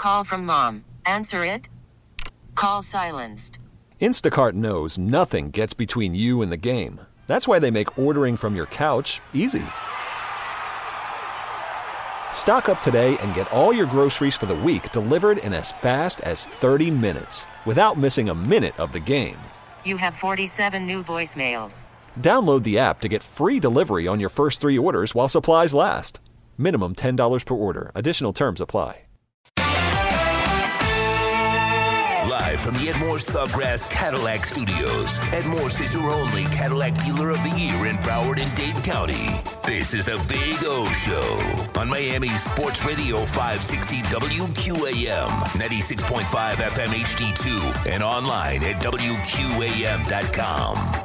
Call from mom. Answer it. Call silenced. Instacart knows nothing gets between you and the game. That's why they make ordering from your couch easy. Stock up today and get all your groceries for the week delivered in as fast as 30 minutes without missing a minute of the game. You have 47 new voicemails. Download the app to get free delivery on your first 3 orders while supplies last. Minimum $10 per order. Additional terms apply. Live from the Ed Morse Sawgrass Cadillac Studios. Ed Morse is your only Cadillac dealer of the year in Broward and Dade County. This is the Big O Show on Miami Sports Radio 560 WQAM, 96.5 FM HD2, and online at WQAM.com.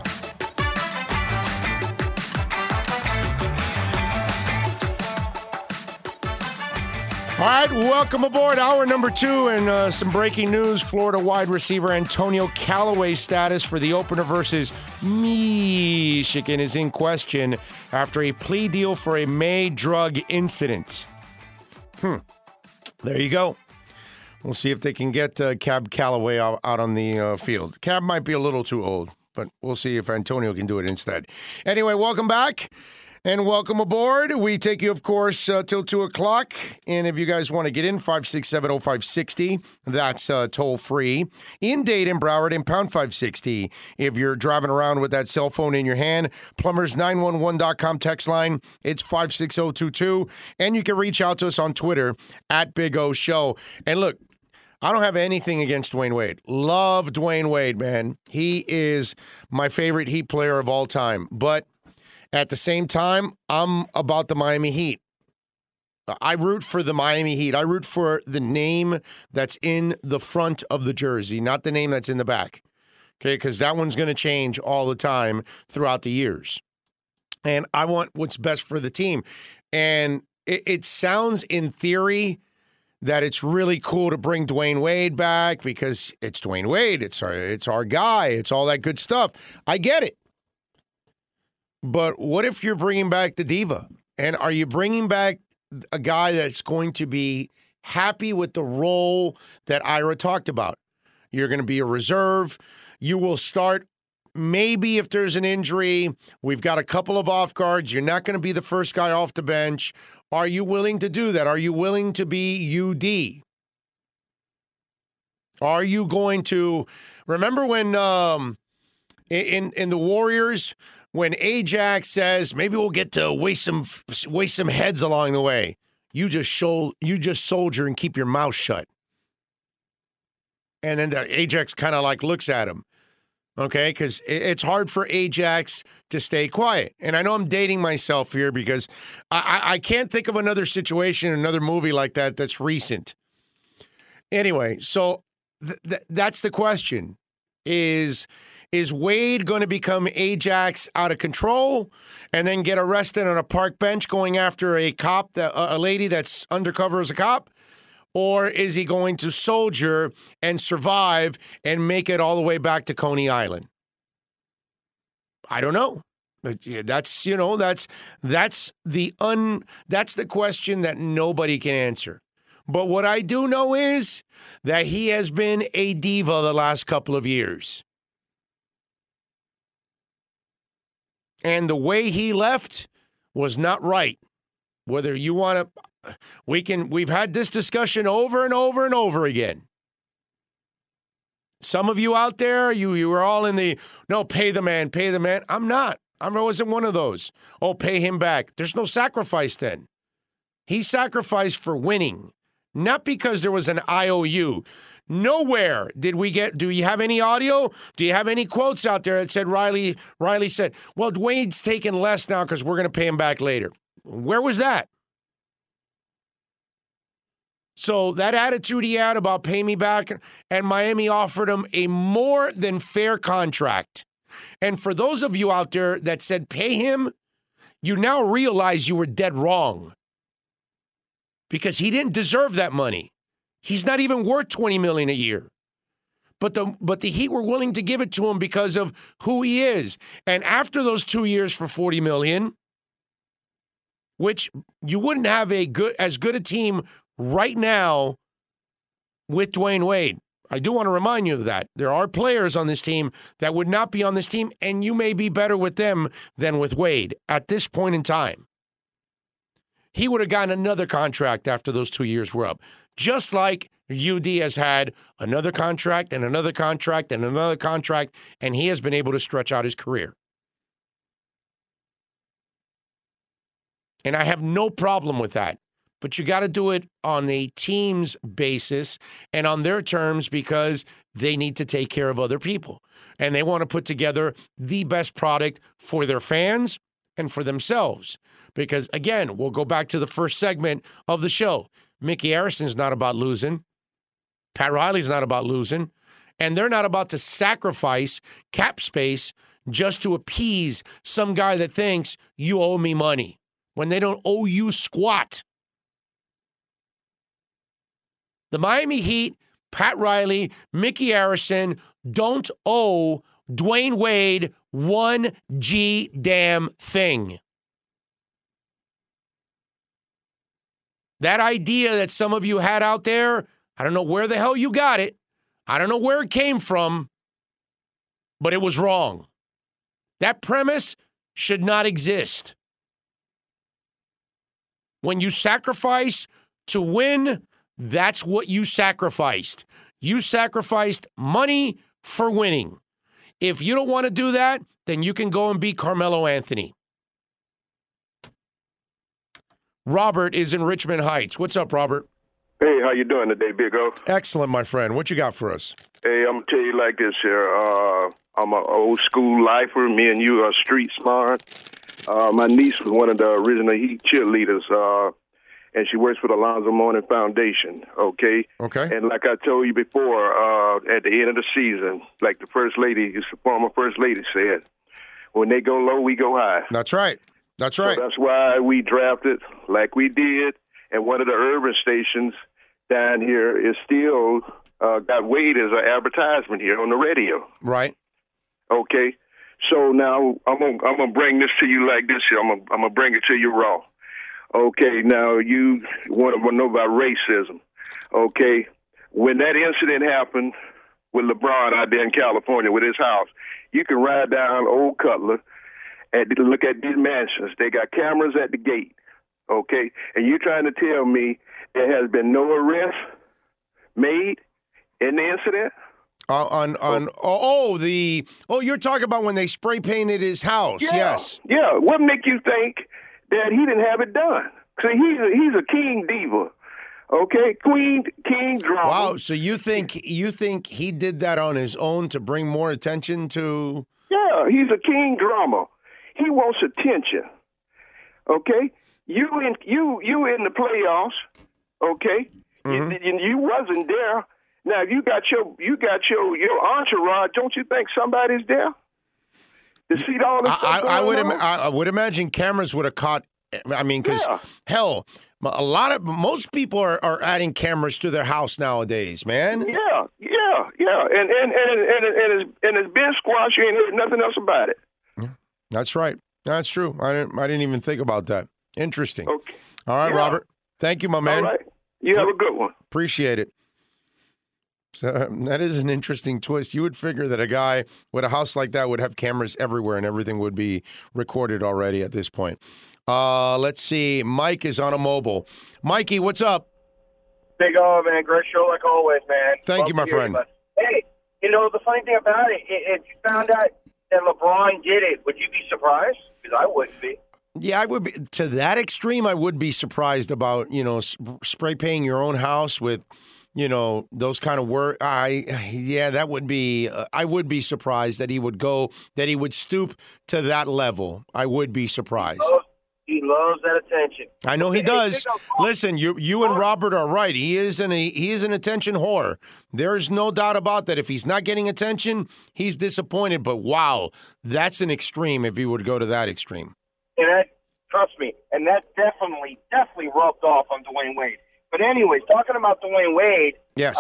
All right, welcome aboard. Hour number 2 and some breaking news. Florida wide receiver Antonio Callaway's status for the opener versus Michigan is in question after a plea deal for a May drug incident. There you go. We'll see if they can get Cab Callaway out on the field. Cab might be a little too old, but we'll see if Antonio can do it instead. Anyway, welcome back. And welcome aboard. We take you, of course, till 2 o'clock. And if you guys want to get in, 567-0560. That's toll-free. In Dade and Broward and pound 560. If you're driving around with that cell phone in your hand, plumbers911.com text line. It's 56022. And you can reach out to us on Twitter, at Big O Show. And look, I don't have anything against Dwayne Wade. Love Dwayne Wade, man. He is my favorite Heat player of all time. But at the same time, I'm about the Miami Heat. I root for the Miami Heat. I root for the name that's in the front of the jersey, not the name that's in the back. Okay, because that one's going to change all the time throughout the years. And I want what's best for the team. And it sounds in theory that it's really cool to bring Dwayne Wade back because it's Dwayne Wade. It's our guy. It's all that good stuff. I get it. But what if you're bringing back the diva? And are you bringing back a guy that's going to be happy with the role that Ira talked about? You're going to be a reserve. You will start maybe if there's an injury. We've got a couple of off guards. You're not going to be the first guy off the bench. Are you willing to do that? Are you willing to be UD? Are you going to remember when in the Warriors? When Ajax says, maybe we'll get to waste some heads along the way, you just soldier and keep your mouth shut. And then Ajax kind of like looks at him, okay? Because it's hard for Ajax to stay quiet. And I know I'm dating myself here because I can't think of another situation, another movie like that that's recent. Anyway, so that's the question Is Wade going to become Ajax out of control and then get arrested on a park bench going after a cop, a lady that's undercover as a cop? Or is he going to soldier and survive and make it all the way back to Coney Island? I don't know. But that's the question that nobody can answer. But what I do know is that he has been a diva the last couple of years. And the way he left was not right. Whether you want to, we've had this discussion over and over and over again. Some of you out there, you were all in the, no, pay the man. I'm not. I wasn't one of those. Oh, pay him back. There's no sacrifice then. He sacrificed for winning, not because there was an IOU. Nowhere did we get, do you have any audio? Do you have any quotes out there that said Riley said, well, Dwayne's taking less now because we're going to pay him back later. Where was that? So that attitude he had about pay me back, and Miami offered him a more than fair contract. And for those of you out there that said pay him, you now realize you were dead wrong. Because he didn't deserve that money. He's not even worth $20 million a year. But the Heat were willing to give it to him because of who he is. And after those 2 years for $40 million, which you wouldn't have as good a team right now with Dwayne Wade. I do want to remind you of that. There are players on this team that would not be on this team, and you may be better with them than with Wade at this point in time. He would have gotten another contract after those 2 years were up. Just like UD has had another contract and another contract and another contract, and he has been able to stretch out his career. And I have no problem with that. But you got to do it on a team's basis and on their terms because they need to take care of other people. And they want to put together the best product for their fans and for themselves. Because, again, we'll go back to the first segment of the show. Mickey Arison is not about losing. Pat Riley's not about losing. And they're not about to sacrifice cap space just to appease some guy that thinks you owe me money when they don't owe you squat. The Miami Heat, Pat Riley, Mickey Arison don't owe Dwayne Wade one damn thing. That idea that some of you had out there, I don't know where the hell you got it. I don't know where it came from, but it was wrong. That premise should not exist. When you sacrifice to win, that's what you sacrificed. You sacrificed money for winning. If you don't want to do that, then you can go and be Carmelo Anthony. Robert is in Richmond Heights. What's up, Robert? Hey, how you doing today, Big O? Excellent, my friend. What you got for us? Hey, I'm going to tell you like this here. I'm an old school lifer. Me and you are street smart. My niece was one of the original Heat cheerleaders, and she works for the Alonzo Mourning Foundation, okay? Okay. And like I told you before, at the end of the season, like the former First Lady said, when they go low, we go high. That's right. That's right. So that's why we drafted like we did, and one of the urban stations down here is still got Wade as an advertisement here on the radio. Right. Okay. So now I'm gonna bring this to you like this here. I'm gonna bring it to you raw. Okay. Now you want to know about racism. Okay. When that incident happened with LeBron out there in California with his house, you can ride down Old Cutler and look at these mansions. They got cameras at the gate. Okay. And you're trying to tell me there has been no arrest made in the incident? You're talking about when they spray painted his house. Yeah, yes. Yeah. What make you think that he didn't have it done? See, he's a king diva. Okay, king drama. Wow. So you think he did that on his own to bring more attention to? Yeah, he's a king drama. He wants attention. Okay, you in the playoffs. Okay, you wasn't there. Now you got your entourage. Don't you think somebody's there to see all this stuff going on? I would imagine cameras would have caught. I mean, because hell, most people are adding cameras to their house nowadays, man. Yeah, and it's been squashed. You ain't heard nothing else about it. That's right. That's true. I didn't even think about that. Interesting. Okay. All right, Robert. Thank you, my man. All right. You have a good one. Appreciate it. So that is an interesting twist. You would figure that a guy with a house like that would have cameras everywhere and everything would be recorded already at this point. Let's see. Mike is on a mobile. Mikey, what's up? Big O, man. Great show like always, man. Thank you, my friend. Hey, the funny thing about it, if you found out that LeBron did it, would you be surprised? Because I wouldn't be. Yeah, I would be. To that extreme, I would be surprised about, spray painting your own house with, those kind of work. That would be, I would be surprised that he would stoop to that level. I would be surprised. He loves that attention. I know he does. Listen, you and Robert are right. He is an attention whore. There's no doubt about that. If he's not getting attention, he's disappointed. But wow, that's an extreme if he would go to that extreme. And that, trust me, and that definitely rubbed off on Dwayne Wade. But anyways, talking about Dwayne Wade, yes,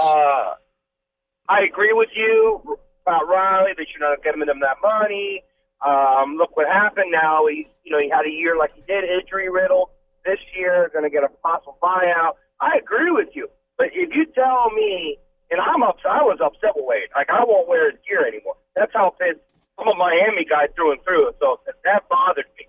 I agree with you about Riley. They should not have given him that money. Look what happened now. He had a year like he did, injury riddled. This year, going to get a possible buyout. I agree with you. But if you tell me, and I was upset with Wade. Like, I won't wear his gear anymore. That's how pissed. I'm a Miami guy through and through, so that bothered me.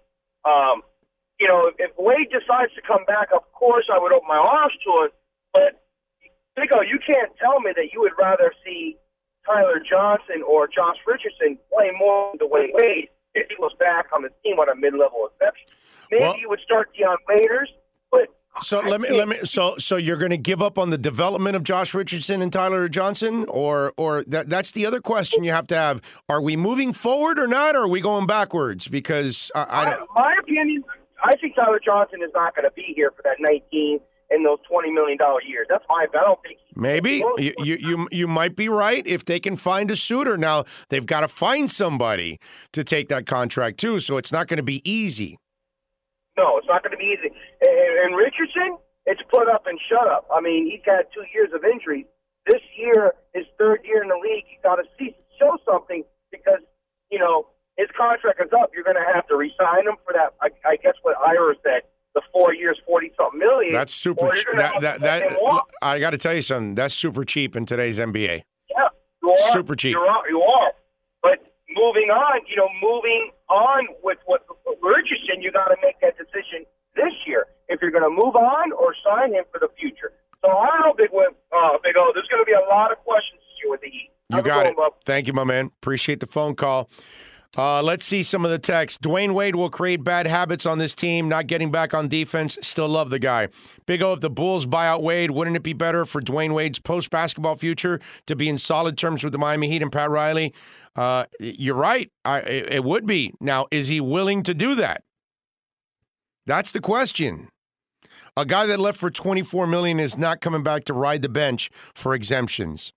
If Wade decides to come back, of course I would open my arms to it. But, you can't tell me that you would rather see Tyler Johnson or Josh Richardson play more the way Wade if he was back on the team on a mid-level exception. Maybe you would start Deion Waiters, but So you're going to give up on the development of Josh Richardson and Tyler Johnson, or that's the other question you have to have. Are we moving forward or not, or are we going backwards? Because my opinion, I think Tyler Johnson is not going to be here for that 19 and those $20 million years. That's my. I don't think. Maybe you might be right if they can find a suitor. Now they've got to find somebody to take that contract too, so it's not going to be easy. No, it's not going to be easy. And Richardson, it's put up and shut up. I mean, he's had 2 years of injuries. This year, his third year in the league, he's got to show something because, his contract is up. You're going to have to re-sign him for that. I guess what Ira said, the 4 years, 40-something million. That's super cheap. I got to tell you something. That's super cheap in today's NBA. Yeah, you are. Super cheap. You are. But moving on with Richardson, you got to make that decision this year if you're going to move on or sign him for the future. So I don't know, Big O. There's going to be a lot of questions this year with the Heat. You got it. Thank you, my man. Appreciate the phone call. Let's see some of the text. Dwayne Wade will create bad habits on this team, not getting back on defense. Still love the guy. Big O, if the Bulls buy out Wade, wouldn't it be better for Dwayne Wade's post-basketball future to be in solid terms with the Miami Heat and Pat Riley? You're right. It would be. Now, is he willing to do that? That's the question. A guy that left for $24 million is not coming back to ride the bench for exemptions.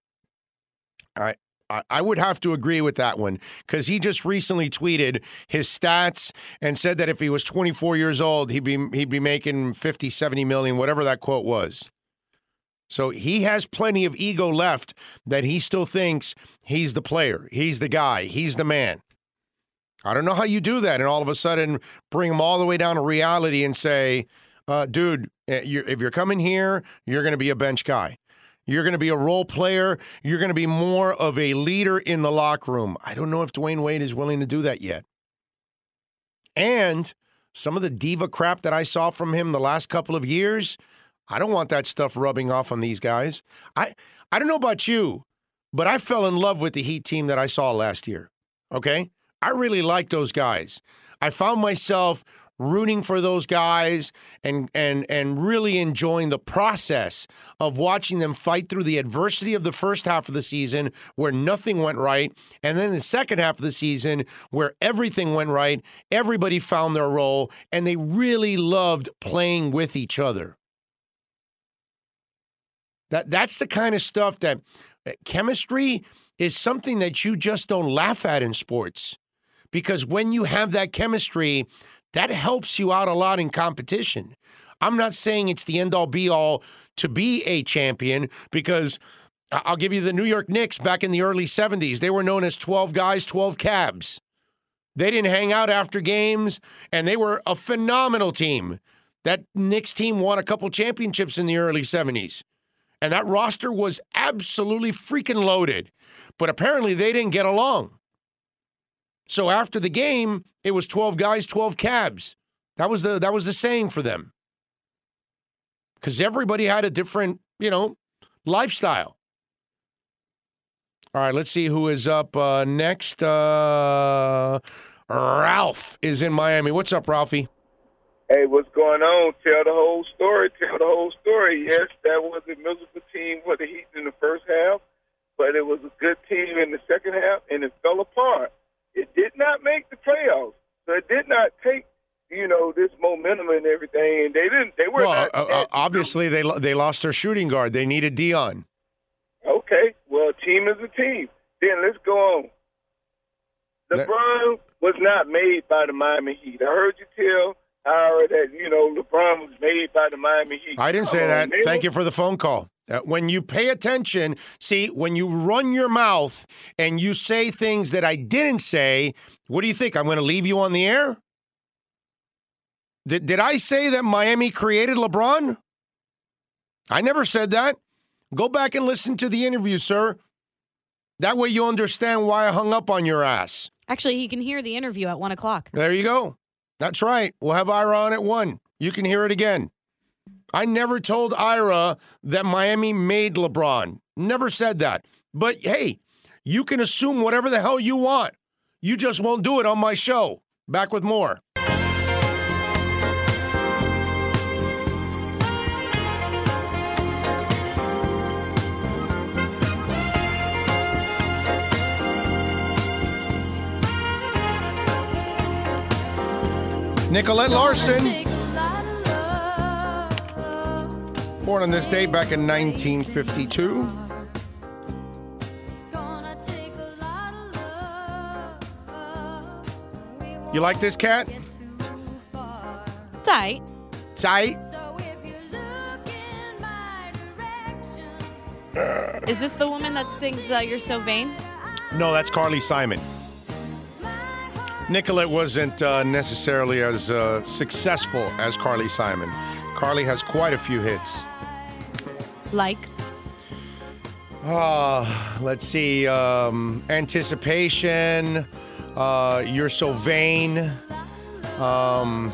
I would have to agree with that one because he just recently tweeted his stats and said that if he was 24 years old, he'd be making 50, 70 million, whatever that quote was. So he has plenty of ego left that he still thinks he's the player, he's the guy, he's the man. I don't know how you do that and all of a sudden bring him all the way down to reality and say, dude, if you're coming here, you're going to be a bench guy. You're going to be a role player. You're going to be more of a leader in the locker room. I don't know if Dwayne Wade is willing to do that yet. And some of the diva crap that I saw from him the last couple of years, I don't want that stuff rubbing off on these guys. I don't know about you, but I fell in love with the Heat team that I saw last year. Okay? I really like those guys. I found myself rooting for those guys and really enjoying the process of watching them fight through the adversity of the first half of the season where nothing went right, and then the second half of the season where everything went right, everybody found their role, and they really loved playing with each other. That's the kind of stuff that chemistry is something that you just don't laugh at in sports. Because when you have that chemistry, that helps you out a lot in competition. I'm not saying it's the end-all, be-all to be a champion because I'll give you the New York Knicks back in the early 70s. They were known as 12 guys, 12 cabs. They didn't hang out after games, and they were a phenomenal team. That Knicks team won a couple championships in the early 70s. And that roster was absolutely freaking loaded. But apparently they didn't get along. So after the game, it was 12 guys, 12 cabs. That was the saying for them. Because everybody had a different, lifestyle. All right, let's see who is up next. Ralph is in Miami. What's up, Ralphie? Hey, what's going on? Tell the whole story. Tell the whole story. Yes, that was a miserable team for the Heat in the first half, but it was a good team in the second half, and it fell apart. It did not make the playoffs, so it did not take, this momentum and everything. And they were obviously they lost their shooting guard. They needed Dion. Okay, well, a team is a team. Then let's go on. LeBron was not made by the Miami Heat. I heard you tell Ira that LeBron was made by the Miami Heat. I didn't say that. Thank you for the phone call. When you pay attention, see, when you run your mouth and you say things that I didn't say, what do you think? I'm going to leave you on the air? Did I say that Miami created LeBron? I never said that. Go back and listen to the interview, sir. That way you understand why I hung up on your ass. Actually, he can hear the interview at 1 o'clock. There you go. That's right. We'll have Ira on at 1. You can hear it again. I never told Ira that Miami made LeBron. Never said that. But, hey, you can assume whatever the hell you want. You just won't do it on my show. Back with more. Nicolette Larson, born on this date back in 1952. You like this cat? Tight. Tight. Is this the woman that sings You're So Vain? No, that's Carly Simon. Nicolette wasn't necessarily as successful as Carly Simon. Carly has quite a few hits. Like? Let's see. Anticipation. You're So Vain. God,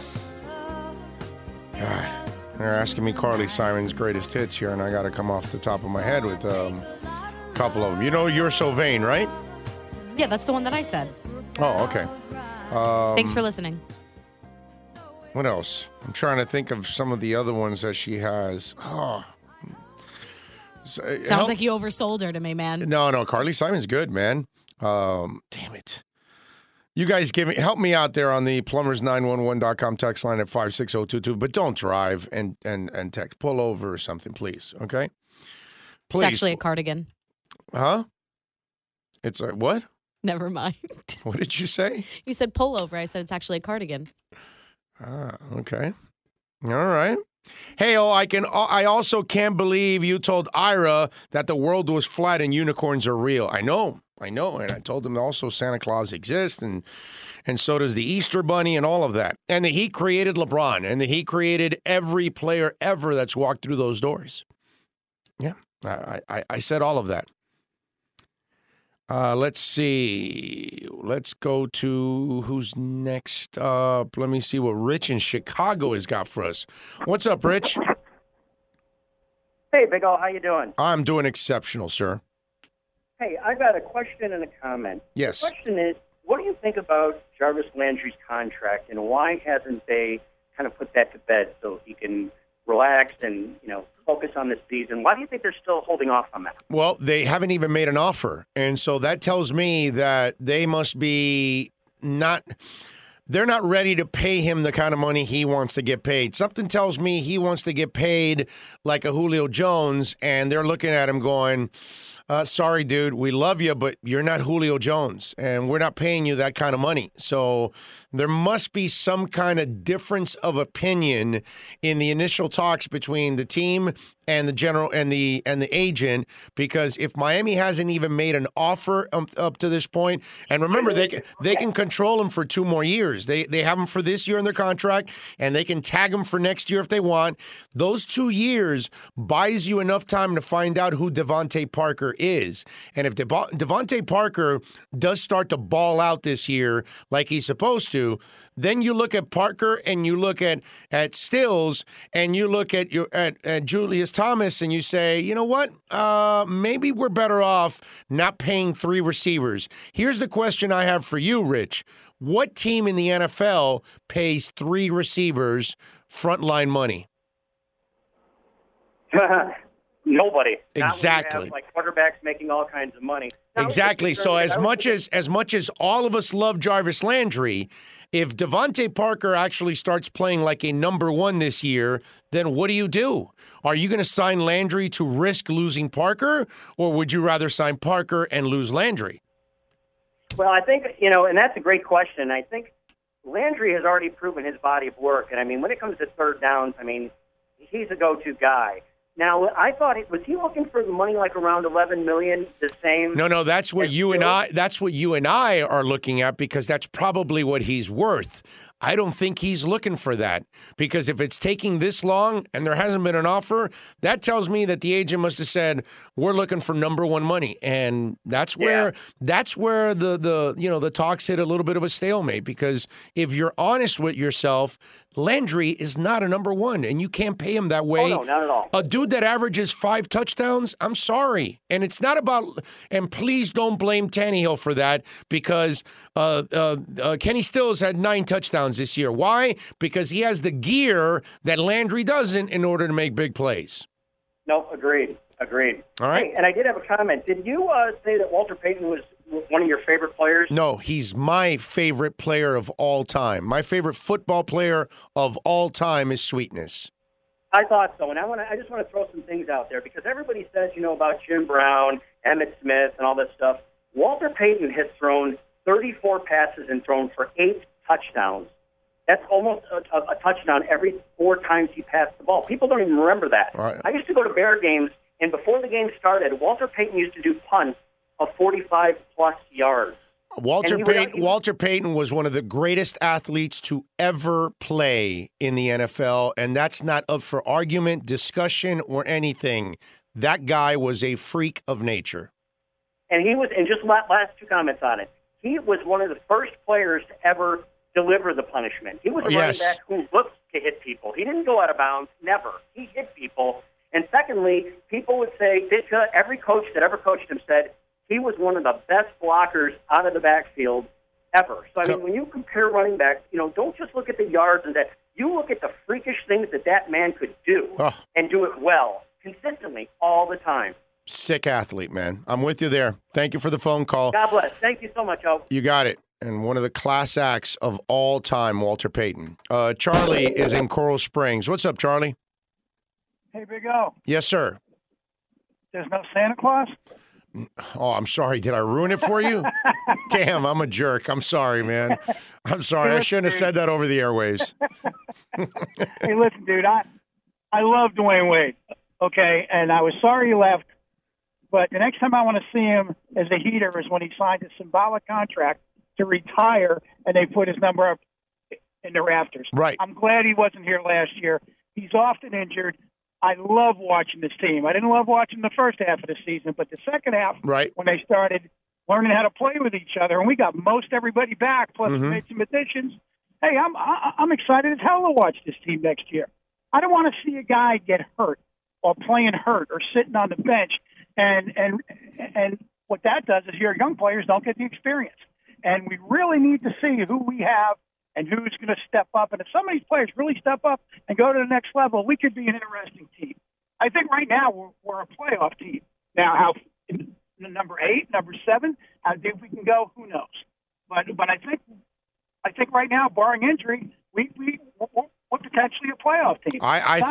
they're asking me Carly Simon's greatest hits here, and I got to come off the top of my head with a couple of them. You know You're So Vain, right? Yeah, that's the one that I said. Oh, okay. Thanks for listening. What else? I'm trying to think of some of the other ones that she has. Oh. Sounds like you oversold her to me, man. No, Carly Simon's good, man. Damn it. You guys help me out there on the plumbers911.com text line at 56022, but don't drive and text. Pull over or something, please, okay? Please. It's actually a cardigan. Huh? It's a what? Never mind. What did you say? You said pull over. I said it's actually a cardigan. Okay. All right. Hey, I also can't believe you told Ira that the world was flat and unicorns are real. I know. And I told him also Santa Claus exists and so does the Easter Bunny and all of that. And that he created LeBron and that he created every player ever that's walked through those doors. Yeah, I said all of that. Let's see. Let's go to who's next up. Let me see what Rich in Chicago has got for us. What's up, Rich? Hey, Big O, how you doing? I'm doing exceptional, sir. Hey, I got a question and a comment. Yes. The question is, what do you think about Jarvis Landry's contract, and why hasn't they kind of put that to bed so he can relax and, focus on this season? Why do you think they're still holding off on that? Well, they haven't even made an offer. And so that tells me that they must be they're not ready to pay him the kind of money he wants to get paid. Something tells me he wants to get paid like a Julio Jones, and they're looking at him going, sorry, dude, we love you, but you're not Julio Jones, and we're not paying you that kind of money. So there must be some kind of difference of opinion in the initial talks between the team and the general and the agent, because if Miami hasn't even made an offer up to this point, and remember they can control him for 2 more years. They have him for this year in their contract, and they can tag him for next year if they want. Those 2 years buys you enough time to find out who Devontae Parker is. And if Devontae Parker does start to ball out this year like he's supposed to, then you look at Parker and you look at Stills and you look at Julius Thomas and you say, you know what? Maybe we're better off not paying 3 receivers. Here's the question I have for you, Rich. What team in the NFL pays 3 receivers frontline money? Nobody. Exactly. Not when you have, quarterbacks making all kinds of money. Now, exactly. So as much as all of us love Jarvis Landry, if Devontae Parker actually starts playing like a number 1 this year, then what do? Are you going to sign Landry to risk losing Parker, or would you rather sign Parker and lose Landry? Well, I think, and that's a great question. I think Landry has already proven his body of work. And, when it comes to third downs, he's a go-to guy. Now, I thought was he looking for the money like around $11 million, the same? No, that's what you and I are looking at, because that's probably what he's worth. I don't think he's looking for that, because if it's taking this long and there hasn't been an offer, that tells me that the agent must have said, we're looking for number one money. And that's where the talks hit a little bit of a stalemate, because if you're honest with yourself, Landry is not a number one, and you can't pay him that way. Oh, no, not at all. A dude that averages 5 touchdowns, I'm sorry. And it's not about, and please don't blame Tannehill for that, because Kenny Stills had 9 touchdowns this year. Why? Because he has the gear that Landry doesn't in order to make big plays. No, agreed. All right. Hey, and I did have a comment. Did you say that Walter Payton was one of your favorite players? No, he's my favorite player of all time. My favorite football player of all time is Sweetness. I thought so, and I just want to throw some things out there, because everybody says, about Jim Brown, Emmitt Smith, and all this stuff. Walter Payton has thrown 34 passes and thrown for 8 touchdowns. That's almost a touchdown every 4 times he passed the ball. People don't even remember that. Right. I used to go to Bear games, and before the game started, Walter Payton used to do punts of 45-plus yards. Walter Payton was one of the greatest athletes to ever play in the NFL, and that's not up for argument, discussion, or anything. That guy was a freak of nature. And he was, and just last 2 comments on it, he was one of the first players to ever deliver the punishment. He was a running back who looked to hit people. He didn't go out of bounds, never. He hit people. And secondly, people would say, every coach that ever coached him said he was one of the best blockers out of the backfield ever. So, I mean, when you compare running backs, don't just look at the yards and that. You look at the freakish things that man could do and do it well, consistently, all the time. Sick athlete, man. I'm with you there. Thank you for the phone call. God bless. Thank you so much, Joe. You got it. And one of the class acts of all time, Walter Payton. Charlie is in Coral Springs. What's up, Charlie? Hey, Big O. Yes, sir. There's no Santa Claus? Oh, I'm sorry. Did I ruin it for you? Damn, I'm a jerk. I'm sorry, man. I'm sorry. I shouldn't have said that over the airwaves. Hey, listen, dude. I love Dwayne Wade, okay? And I was sorry he left. But the next time I want to see him as a Heater is when he signed a symbolic contract to retire, and they put his number up in the rafters. Right. I'm glad he wasn't here last year. He's often injured. I love watching this team. I didn't love watching the first half of the season, but the second half, right, when they started learning how to play with each other, and we got most everybody back, plus we made some additions. Hey, I'm excited as hell to watch this team next year. I don't want to see a guy get hurt or playing hurt or sitting on the bench, and what that does is your young players don't get the experience. And we really need to see who we have and who's going to step up. And if some of these players really step up and go to the next level, we could be an interesting team. I think right now we're a playoff team. Now, how number 8, number 7, how deep we can go, who knows? But I think right now, barring injury, we're potentially a playoff team.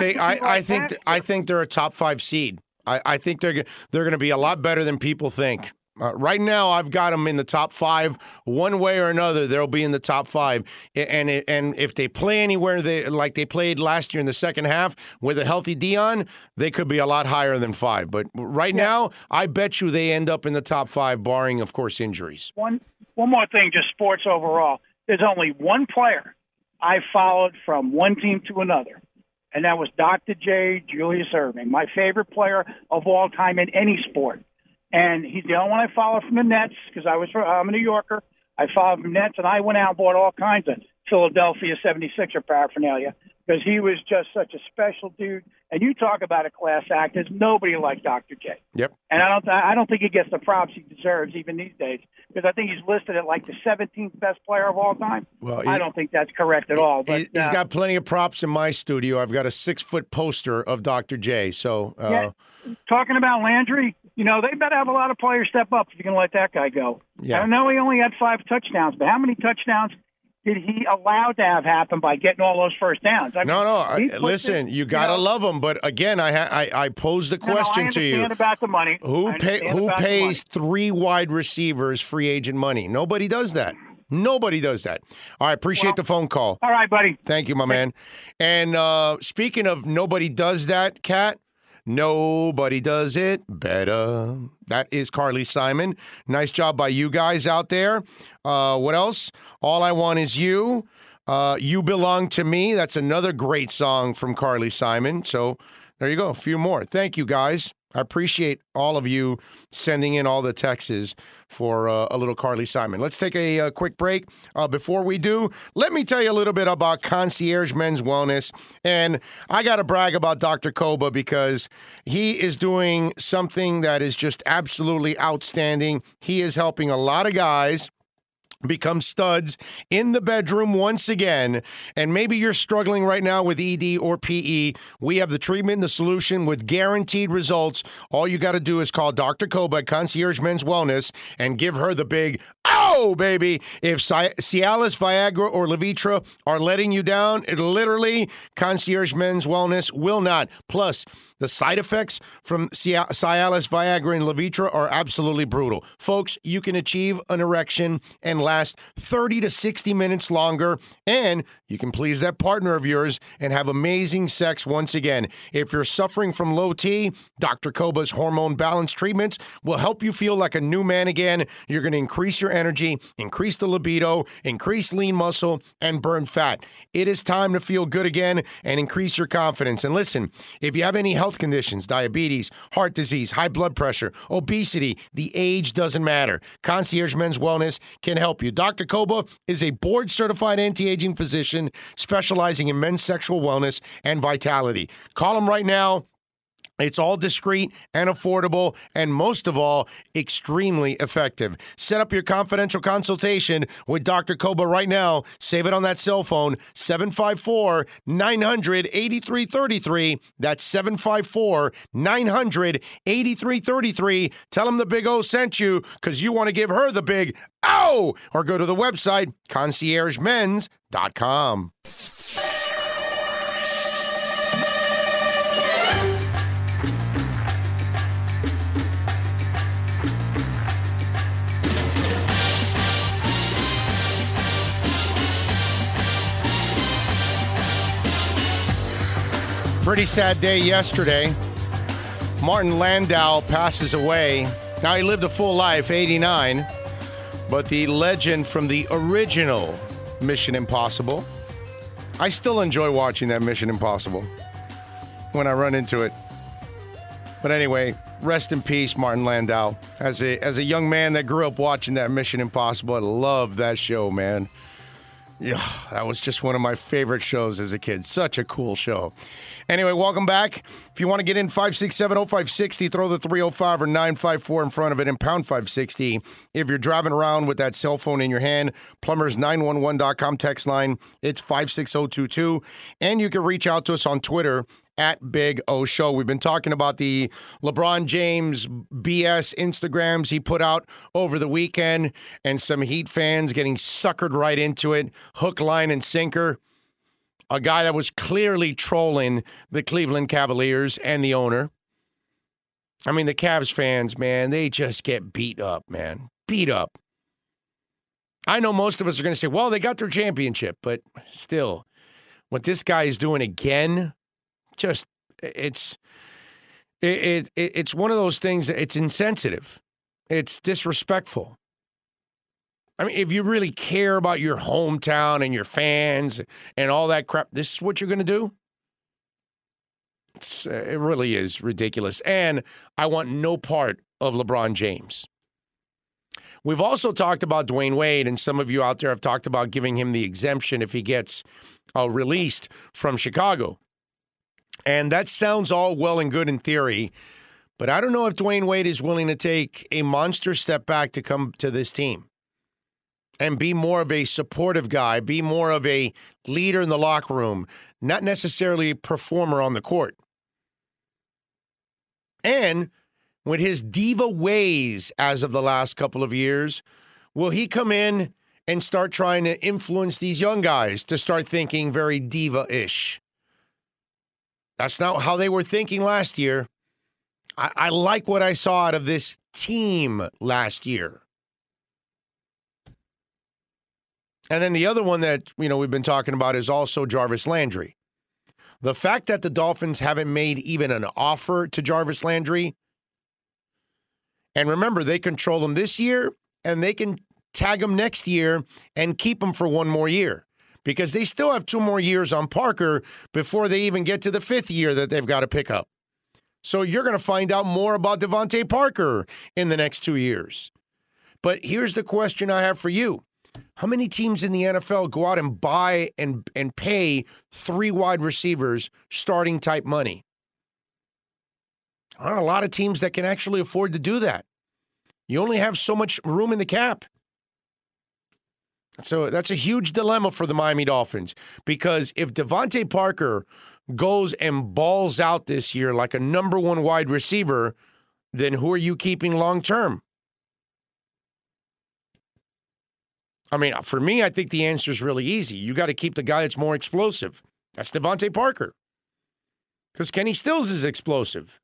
I think they're a top 5 seed. I think they're going to be a lot better than people think. Right now, I've got them in the top 5. One way or another, they'll be in the top 5. And if they play anywhere like they played last year in the second half with a healthy Dion, they could be a lot higher than 5. But right now, I bet you they end up in the top 5, barring, of course, injuries. One more thing, just sports overall. There's only one player I followed from one team to another, and that was Dr. J. Julius Erving, my favorite player of all time in any sport. And he's the only one I followed from the Nets because I'm a New Yorker. I followed from Nets, and I went out and bought all kinds of Philadelphia 76er paraphernalia because he was just such a special dude. And you talk about a class act. There's nobody like Dr. J. Yep. And I don't think he gets the props he deserves even these days because I think he's listed at like the 17th best player of all time. Well, I don't think that's correct at all. But he's got plenty of props in my studio. I've got a 6-foot poster of Dr. J. So talking about Landry, they better have a lot of players step up if you're going to let that guy go. Yeah. I know he only had 5 touchdowns, but how many touchdowns did he allow to have happen by getting all those first downs? Listen, you got to love him. But again, I posed the question to you. I understand about the money. Who pays 3 wide receivers free agent money? Nobody does that. Nobody does that. All right, appreciate the phone call. All right, buddy. Thank you, my man. And speaking of nobody does that, Kat, nobody does it better. That is Carly Simon. Nice job by you guys out there. What else? All I Want Is You. You Belong to Me. That's another great song from Carly Simon. So there you go. A few more. Thank you, guys. I appreciate all of you sending in all the texts for a little Carly Simon. Let's take a quick break. Before we do, let me tell you a little bit about Concierge Men's Wellness. And I got to brag about Dr. Koba because he is doing something that is just absolutely outstanding. He is helping a lot of guys become studs in the bedroom once again. And maybe you're struggling right now with ED or PE. We have the treatment, the solution with guaranteed results. All you got to do is call Dr. Koba at Concierge Men's Wellness and give her the big, oh, baby. If Cialis, Viagra, or Levitra are letting you down, it literally, Concierge Men's Wellness will not. Plus, the side effects from Cialis, Viagra, and Levitra are absolutely brutal. Folks, you can achieve an erection and last 30 to 60 minutes longer, and you can please that partner of yours and have amazing sex once again. If you're suffering from low T, Dr. Koba's hormone balance treatments will help you feel like a new man again. You're going to increase your energy, increase the libido, increase lean muscle, and burn fat. It is time to feel good again and increase your confidence. And listen, if you have any health conditions, diabetes, heart disease, high blood pressure, obesity, the age doesn't matter. Concierge Men's Wellness can help you. Dr. Koba is a board-certified anti-aging physician specializing in men's sexual wellness and vitality. Call him right now. It's all discreet and affordable, and most of all, extremely effective. Set up your confidential consultation with Dr. Koba right now. Save it on that cell phone, 754-900-8333. That's 754-900-8333. Tell him the Big O sent you because you want to give her the big O, or go to the website, conciergemens.com. Pretty sad day yesterday. Martin Landau passes away. Now, he lived a full life, 89, but the legend from the original Mission Impossible. I still enjoy watching that Mission Impossible when I run into it. But anyway, rest in peace, Martin Landau. As a young man that grew up watching that Mission Impossible, I loved that show, man. Yeah, that was just one of my favorite shows as a kid. Such a cool show. Anyway, welcome back. If you want to get in, 567-0560, throw the 305 or 954 in front of it and pound 560. If you're driving around with that cell phone in your hand, plumbers911.com text line, it's 56022. And you can reach out to us on Twitter at Big O Show. We've been talking about the LeBron James BS Instagrams he put out over the weekend and some Heat fans getting suckered right into it, hook, line, and sinker. A guy that was clearly trolling the Cleveland Cavaliers and the owner. I mean, the Cavs fans, man, they just get beat up, man. Beat up. I know most of us are going to say, well, they got their championship, but still, what this guy is doing again, just it's one of those things that it's insensitive. It's disrespectful. I mean, if you really care about your hometown and your fans and all that crap, this is what you're going to do? It really is ridiculous. And I want no part of LeBron James. We've also talked about Dwayne Wade, and some of you out there have talked about giving him the exemption if he gets released from Chicago. And that sounds all well and good in theory, but I don't know if Dwayne Wade is willing to take a monster step back to come to this team and be more of a supportive guy, be more of a leader in the locker room, not necessarily a performer on the court. And with his diva ways as of the last couple of years, will he come in and start trying to influence these young guys to start thinking very diva-ish? That's not how they were thinking last year. I like what I saw out of this team last year. And then the other one that, we've been talking about is also Jarvis Landry. The fact that the Dolphins haven't made even an offer to Jarvis Landry, and remember, they control him this year, and they can tag him next year and keep him for one more year. because they still have 2 more years on Parker before they even get to the 5th year that they've got to pick up. So you're going to find out more about Devontae Parker in the next 2 years. But here's the question I have for you. How many teams in the NFL go out and buy and pay 3 wide receivers starting type money? There aren't a lot of teams that can actually afford to do that. You only have so much room in the cap. So that's a huge dilemma for the Miami Dolphins, because if Devontae Parker goes and balls out this year like a number 1 wide receiver, then who are you keeping long term? I mean, for me, I think the answer is really easy. You got to keep the guy that's more explosive. That's Devontae Parker. Because Kenny Stills is explosive.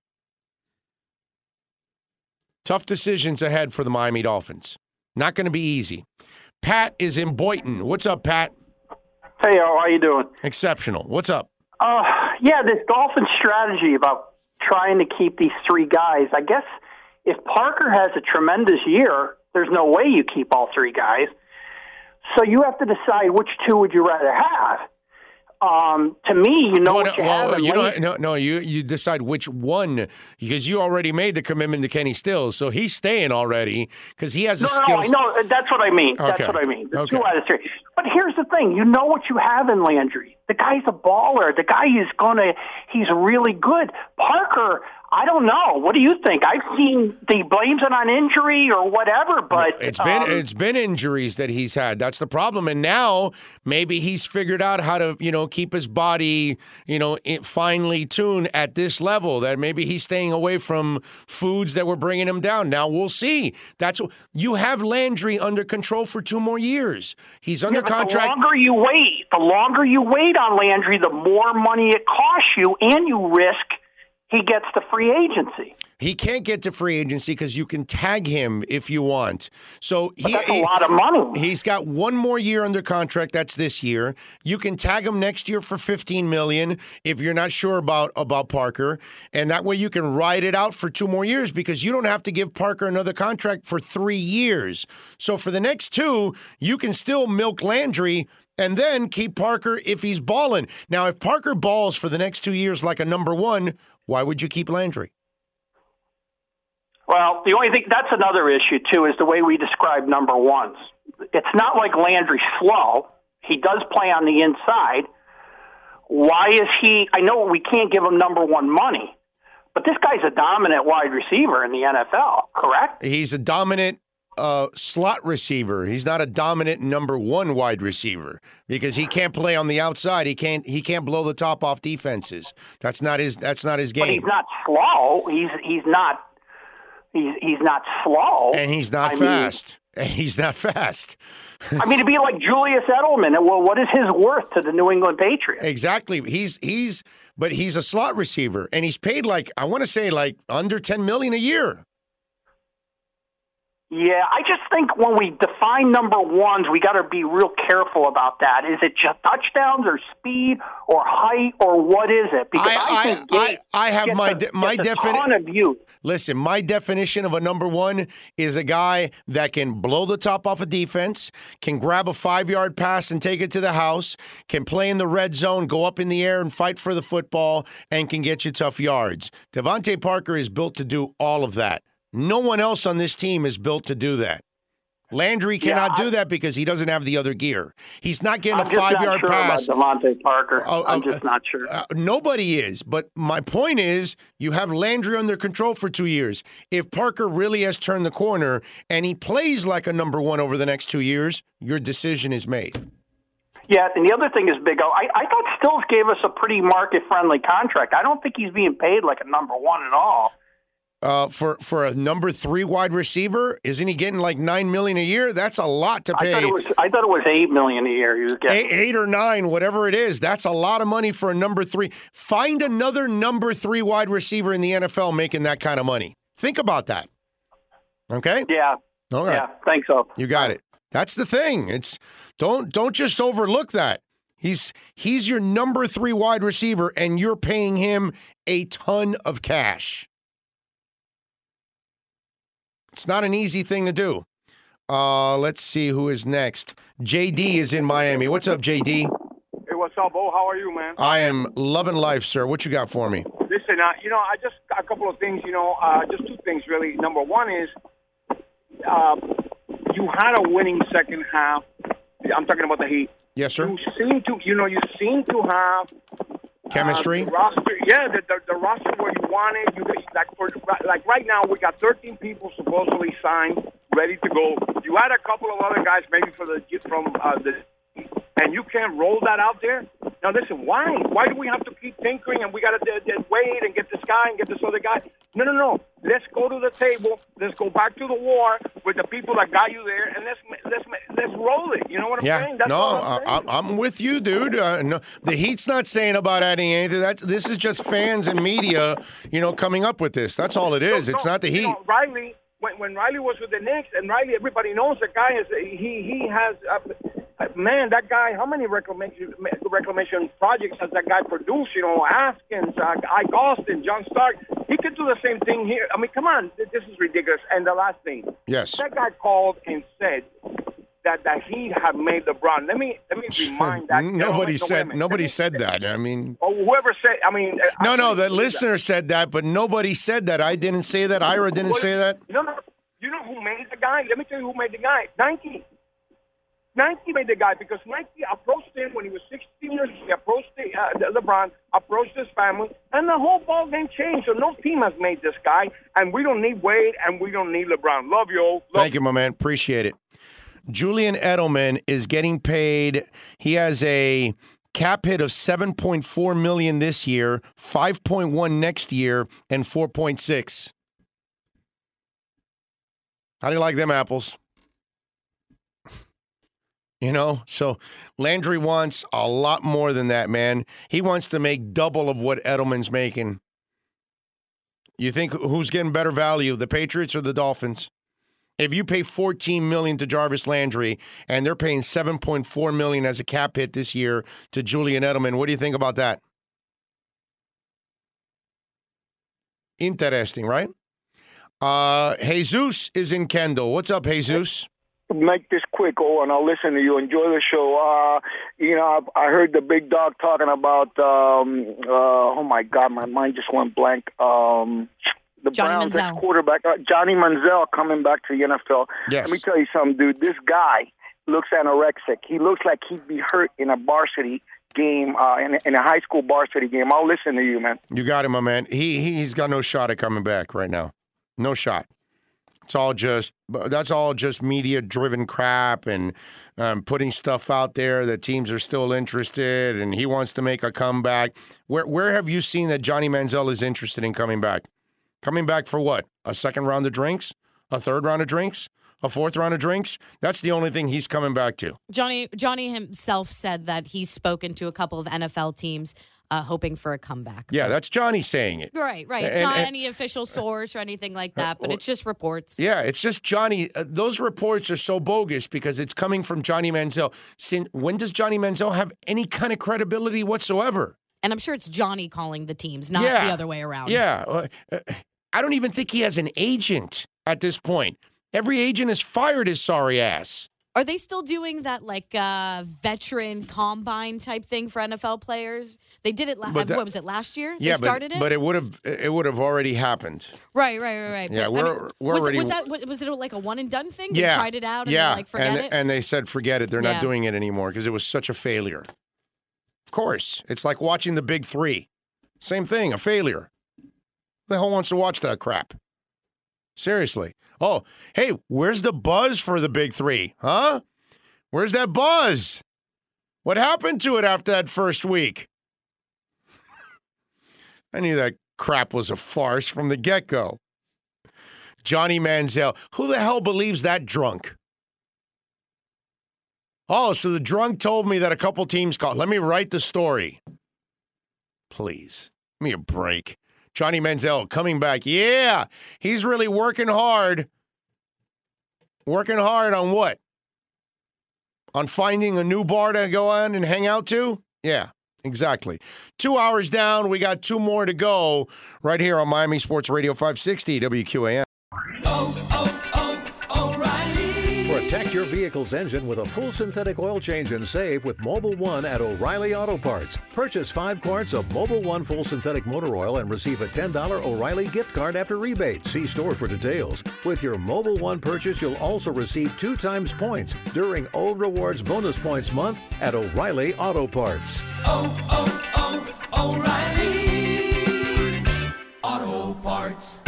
Tough decisions ahead for the Miami Dolphins. Not going to be easy. Pat is in Boynton. What's up, Pat? Hey, how you doing? Exceptional. What's up? Yeah, this Dolphin strategy about trying to keep these 3 guys. I guess if Parker has a tremendous year, there's no way you keep all 3 guys. So you have to decide which 2 would you rather have. To me, you know what you have. You decide which one, because you already made the commitment to Kenny Stills, so he's staying already because he has a skill. No, that's what I mean. Okay. That's what I mean. The 2 out of 3. But here's the thing: you know what you have in Landry. The guy's a baller. The guy he's really good. Parker, I don't know. What do you think? I've seen he blames it on injury or whatever, but it's been injuries that he's had. That's the problem. And now maybe he's figured out how to, keep his body, finely tuned at this level. That maybe he's staying away from foods that were bringing him down. Now we'll see. You have Landry under control for 2 more years. He's under contract. The longer you wait on Landry, the more money it costs you, and you risk he gets to free agency. He can't get to free agency because you can tag him if you want. So that's a lot of money. He's got 1 more year under contract. That's this year. You can tag him next year for $15 million if you're not sure about Parker, and that way you can ride it out for 2 more years because you don't have to give Parker another contract for 3 years. So for the next 2, you can still milk Landry and then keep Parker if he's balling. Now, if Parker balls for the next 2 years like a number 1, why would you keep Landry? Well, the only thing, that's another issue, too, is the way we describe number 1s. It's not like Landry's slow. He does play on the inside. Why is he? I know we can't give him number 1 money, but this guy's a dominant wide receiver in the NFL, correct? He's a dominant slot receiver. He's not a dominant number 1 wide receiver because he can't play on the outside. He can't blow the top off defenses. That's not his game. But he's not slow. He's not slow. And he's not fast. He's not fast. I mean, to be like Julius Edelman, well, what is his worth to the New England Patriots? Exactly. But he's a slot receiver, and he's paid I want to say under $10 million a year. Yeah, I just think when we define number 1s, we got to be real careful about that. Is it just touchdowns or speed or height or what is it? Because I have my definition. Listen, my definition of a number 1 is a guy that can blow the top off a defense, can grab a 5-yard pass and take it to the house, can play in the red zone, go up in the air and fight for the football, and can get you tough yards. Devontae Parker is built to do all of that. No one else on this team is built to do that. Landry cannot do that because he doesn't have the other gear. He's not getting a 5-yard pass. About Devontae Parker. I'm just not sure. Nobody is. But my point is, you have Landry under control for 2 years. If Parker really has turned the corner and he plays like a number 1 over the next 2 years, your decision is made. Yeah, and the other thing is, Big O, I thought Stills gave us a pretty market-friendly contract. I don't think he's being paid like a number 1 at all. For a number 3 wide receiver, isn't he getting like $9 million a year? That's a lot to pay. I thought it was $8 million a year he was getting. 8 or 9, whatever it is. That's a lot of money for a number 3. Find another number 3 wide receiver in the NFL making that kind of money. Think about that. Okay? Yeah. All right. Yeah, thanks so. You got it. That's the thing. It's don't just overlook that. He's your number 3 wide receiver, and you're paying him a ton of cash. It's not an easy thing to do. Let's see who is next. JD is in Miami. What's up, JD? what's up, Bo? How are you, man? I am loving life, sir. What you got for me? Listen, I just got a couple of things, just two things, really. Number one is you had a winning second half. I'm talking about the Heat. Yes, sir. You seem to have chemistry. The roster, the roster where you want it. Like right now, we got 13 people supposedly signed, ready to go. You had a couple of other guys, maybe and you can't roll that out there. Now, listen, why? Why do we have to keep tinkering and we got to wait and get this guy and get this other guy? No. Let's go to the table. Let's go back to the war with the people that got you there, and let's roll it. You know what I'm saying? That's I'm with you, dude. No, the Heat's not saying about adding anything. This is just fans and media, coming up with this. That's all it is. It's not the Heat. Riley, when Riley was with the Knicks, and Riley, everybody knows the guy is he has. Man, that guy, how many reclamation projects has that guy produced? Askins, Ike Austin, John Stark. He could do the same thing here. I mean, come on. This is ridiculous. And the last thing. Yes. That guy called and said that he had made LeBron. Let me remind that. Nobody said that. I mean. Or whoever said, No, the listener said that, but nobody said that. I didn't say that. Ira didn't say that. No. You know who made the guy? Let me tell you who made the guy. Nike. Nike made the guy because Nike approached him when he was 16 years old. He approached LeBron, approached his family, and the whole ball game changed. So no team has made this guy, and we don't need Wade, and we don't need LeBron. Love you. Thank you, my man. Appreciate it. Julian Edelman is getting paid. He has a cap hit of $7.4 million this year, $5.1 next year, and $4.6. How do you like them apples? So Landry wants a lot more than that, man. He wants to make double of what Edelman's making. You think who's getting better value, the Patriots or the Dolphins? If you pay $14 million to Jarvis Landry and they're paying $7.4 million as a cap hit this year to Julian Edelman, what do you think about that? Interesting, right? Jesus is in Kendall. What's up, Jesus? Make this quick, and I'll listen to you. Enjoy the show. I heard the big dog talking about, oh, my God, my mind just went blank. The Browns ex-quarterback, Johnny Manziel, coming back to the NFL. Yes. Let me tell you something, dude. This guy looks anorexic. He looks like he'd be hurt in a varsity game, in a high school varsity game. I'll listen to you, man. You got him, my man. He's got no shot at coming back right now. No shot. That's all just media-driven crap and putting stuff out there that teams are still interested, and he wants to make a comeback. Where have you seen that Johnny Manziel is interested in coming back? Coming back for what? A second round of drinks? A third round of drinks? A fourth round of drinks? That's the only thing he's coming back to. Johnny himself said that he's spoken to a couple of NFL teams hoping for a comeback. Yeah, that's Johnny saying it. Right. It's not any official source or anything like that, but it's just reports. Yeah, it's just Johnny. Those reports are so bogus because it's coming from Johnny Manziel. When does Johnny Manziel have any kind of credibility whatsoever? And I'm sure it's Johnny calling the teams, not the other way around. Yeah. I don't even think he has an agent at this point. Every agent has fired his sorry ass. Are they still doing that veteran combine type thing for NFL players? They did it. What was it, last year? Yeah, they started it? But it would have already happened. Right. Yeah, we're already. Was it like a one and done thing? They tried it out and they're like, forget it. And they said forget it. They're not doing it anymore because it was such a failure. Of course, it's like watching the Big Three. Same thing, a failure. Who the hell wants to watch that crap? Seriously. Oh, hey, where's the buzz for the Big Three? Huh? Where's that buzz? What happened to it after that first week? I knew that crap was a farce from the get-go. Johnny Manziel. Who the hell believes that drunk? Oh, so the drunk told me that a couple teams called. Let me write the story. Please, give me a break. Johnny Manziel coming back. Yeah, he's really working hard. Working hard on what? On finding a new bar to go on and hang out to? Yeah, exactly. 2 hours down. We got 2 more to go right here on Miami Sports Radio 560 WQAM. O'Reilly. We're at Protect your vehicle's engine with a full synthetic oil change and save with Mobil 1 at O'Reilly Auto Parts. Purchase 5 quarts of Mobil 1 full synthetic motor oil and receive a $10 O'Reilly gift card after rebate. See store for details. With your Mobil 1 purchase, you'll also receive 2 times points during O Rewards Bonus Points Month at O'Reilly Auto Parts. O'Reilly Auto Parts.